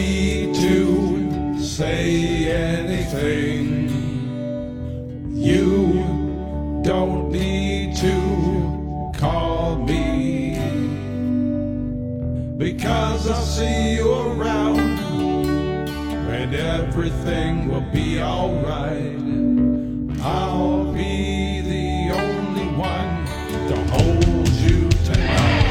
need to say anything. You don't need to call me, because I'll see you around and everything will be alright. I'll be the only one to hold you tonight.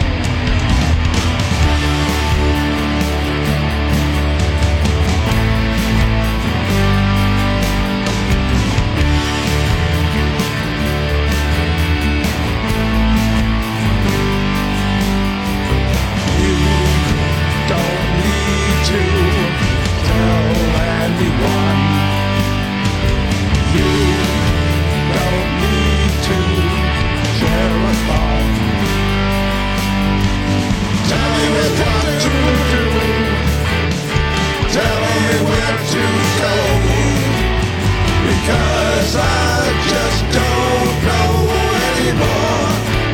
Because I just don't know anymore.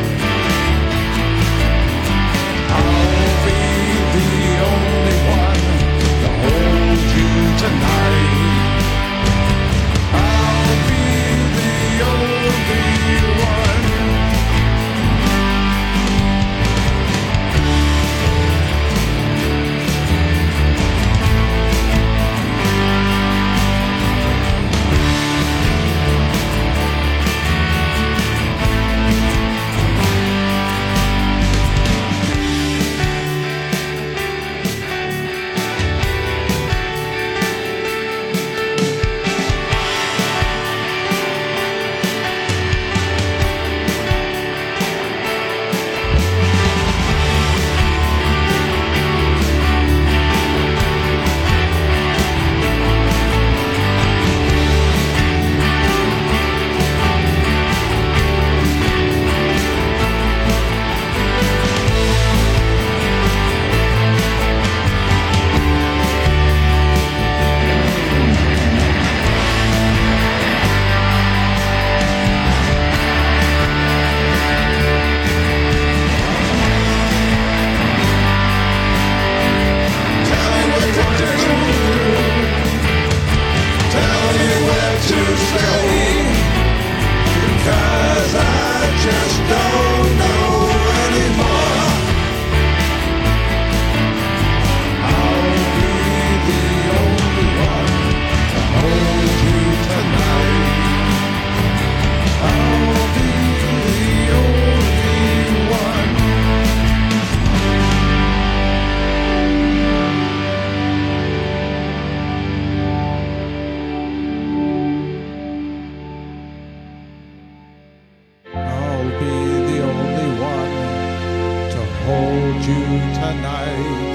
I'll be the only one to hold you tonight. I'll be the only one. Because I just don't know anymore. I'll be the only one to hold you tonight. I'll be the only one. I'll be the only one to hold you tonight.